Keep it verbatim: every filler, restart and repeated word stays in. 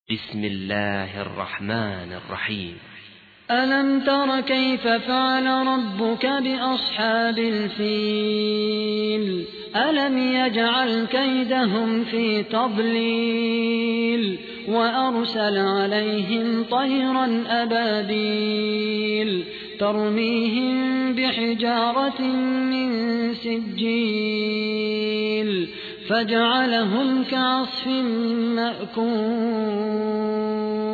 بسم الله الرحمن الرحيم. ألم تر كيف فعل ربك بأصحاب الفيل ألم يجعل كيدهم في تضليل وأرسل عليهم طيرا أبابيل ترميهم بحجارة من سجيل فجعلهم كعصف مأكول.